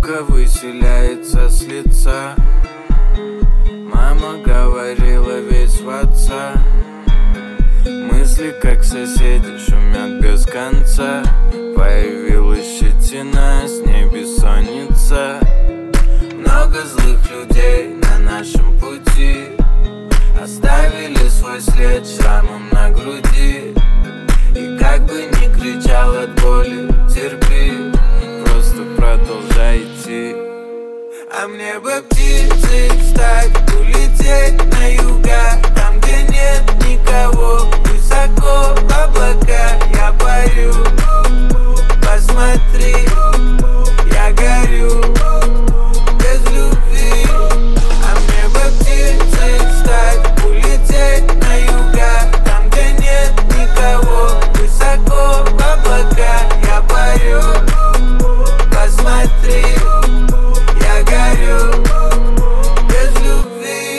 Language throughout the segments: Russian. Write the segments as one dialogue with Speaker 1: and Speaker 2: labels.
Speaker 1: улыбка выселяется с лица. Мама говорила весь в отца. Мысли, как соседи, шумят без конца. Появилась щетина, с ней бессонница. Много злых людей на нашем пути оставили свой след шрамом на груди. И как бы ни кричал от боли, терпи, просто продолжай идти. А мне бы птицей стать, улететь на юга, там, где нет никого, высоко в облака я парю. Посмотри, я горю без любви. А мне бы птицей стать, улететь на юга, там, где нет никого, высоко в облака я парю. Посмотри, я горю без любви.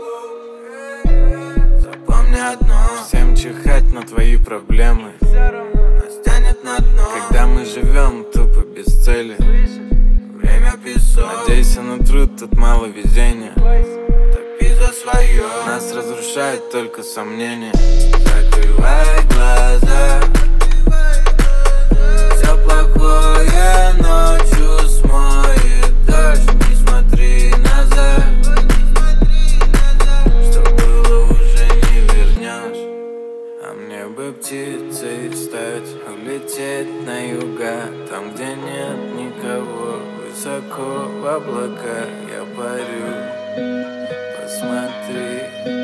Speaker 1: Запомни одно: всем чихать на твои проблемы, нас тянет на дно, когда мы живем тупо без цели. Время песок, надейся на труд, тут мало везения. Топи за свое, нас разрушает только сомнения. Закрывай глаза, все плохое ночью смоет дождь. Не смотри назад, что было уже не вернешь. А мне бы птицей стать, улететь на юга, там, где нет никого, высоко в облака я парю. Посмотри,